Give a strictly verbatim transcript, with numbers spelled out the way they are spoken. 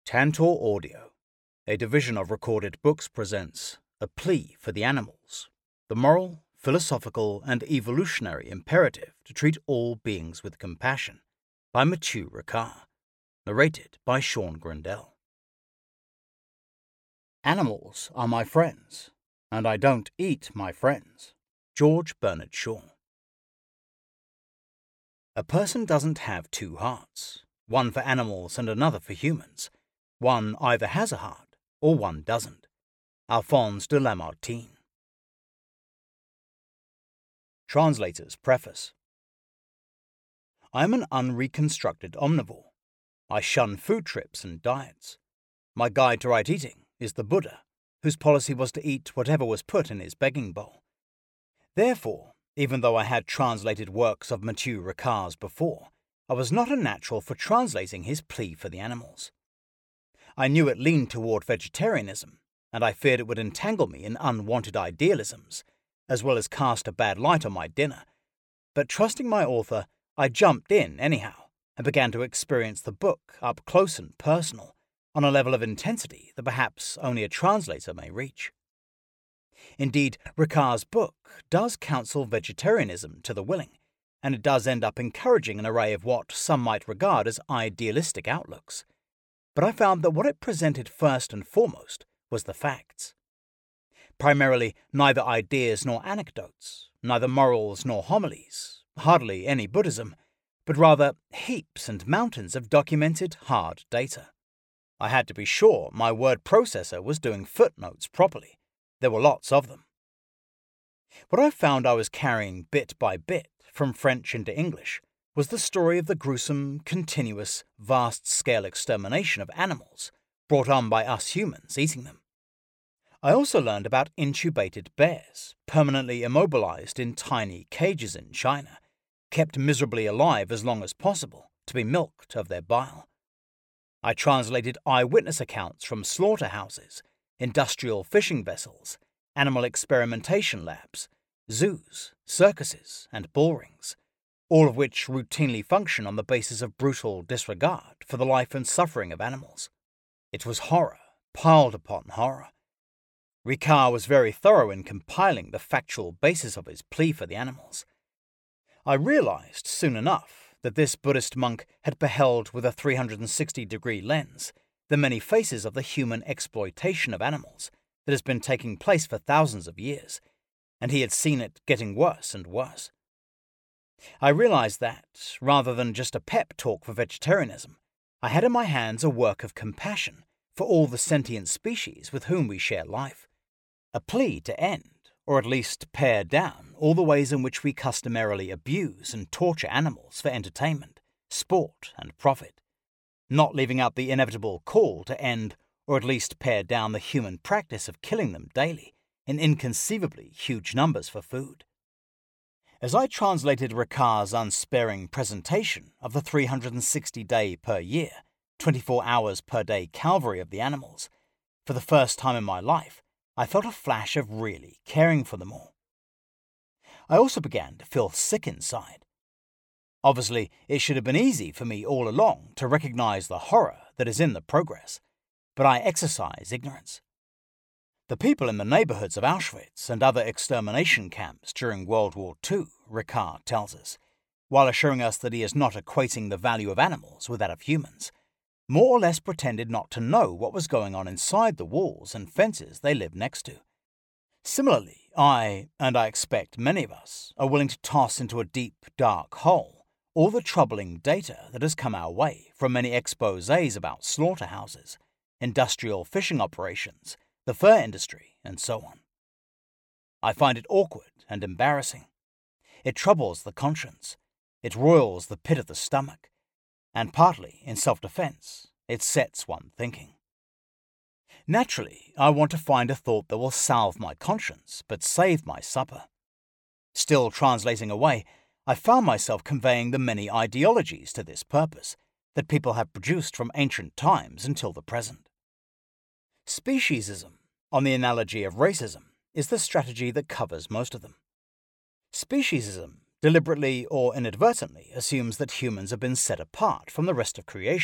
Tantor Audio, a division of Recorded Books, presents A Plea for the Animals, the moral, philosophical, and evolutionary imperative to treat all beings with compassion, by Matthieu Ricard, narrated by Sean Grindell. Animals are my friends, and I don't eat my friends. George Bernard Shaw. A person doesn't have two hearts, one for animals and another for humans. One either has a heart, or one doesn't. Alphonse de Lamartine. Translator's Preface. I am an unreconstructed omnivore. I shun food trips and diets. My guide to right eating is the Buddha, whose policy was to eat whatever was put in his begging bowl. Therefore, even though I had translated works of Matthieu Ricard's before, I was not a natural for translating his plea for the animals. I knew it leaned toward vegetarianism, and I feared it would entangle me in unwanted idealisms, as well as cast a bad light on my dinner. But trusting my author, I jumped in anyhow, and began to experience the book up close and personal, on a level of intensity that perhaps only a translator may reach. Indeed, Ricard's book does counsel vegetarianism to the willing, and it does end up encouraging an array of what some might regard as idealistic outlooks. But I found that what it presented first and foremost was the facts. Primarily neither ideas nor anecdotes, neither morals nor homilies, hardly any Buddhism, but rather heaps and mountains of documented hard data. I had to be sure my word processor was doing footnotes properly. There were lots of them. What I found I was carrying bit by bit from French into English was the story of the gruesome, continuous, vast-scale extermination of animals brought on by us humans eating them. I also learned about intubated bears, permanently immobilized in tiny cages in China, kept miserably alive as long as possible to be milked of their bile. I translated eyewitness accounts from slaughterhouses, industrial fishing vessels, animal experimentation labs, zoos, circuses, and bull rings, all of which routinely function on the basis of brutal disregard for the life and suffering of animals. It was horror, piled upon horror. Ricard was very thorough in compiling the factual basis of his plea for the animals. I realized soon enough that this Buddhist monk had beheld with a three hundred sixty degree lens the many faces of the human exploitation of animals that has been taking place for thousands of years, and he had seen it getting worse and worse. I realized that, rather than just a pep talk for vegetarianism, I had in my hands a work of compassion for all the sentient species with whom we share life, a plea to end, or at least pare down, all the ways in which we customarily abuse and torture animals for entertainment, sport, and profit, not leaving out the inevitable call to end, or at least pare down the human practice of killing them daily in inconceivably huge numbers for food. As I translated Ricard's unsparing presentation of the three hundred sixty day per year, twenty-four hours per day Calvary of the animals, for the first time in my life, I felt a flash of really caring for them all. I also began to feel sick inside. Obviously, it should have been easy for me all along to recognize the horror that is in the progress, but I exercise ignorance. The people in the neighborhoods of Auschwitz and other extermination camps during World War Two, Ricard tells us, while assuring us that he is not equating the value of animals with that of humans, more or less pretended not to know what was going on inside the walls and fences they lived next to. Similarly, I, and I expect many of us, are willing to toss into a deep, dark hole all the troubling data that has come our way from many exposés about slaughterhouses, industrial fishing operations, the fur industry, and so on. I find it awkward and embarrassing. It troubles the conscience. It roils the pit of the stomach. And partly, in self-defense, it sets one thinking. Naturally, I want to find a thought that will salve my conscience but save my supper. Still translating away, I found myself conveying the many ideologies to this purpose that people have produced from ancient times until the present. Speciesism, on the analogy of racism, is the strategy that covers most of them. Speciesism deliberately or inadvertently assumes that humans have been set apart from the rest of creation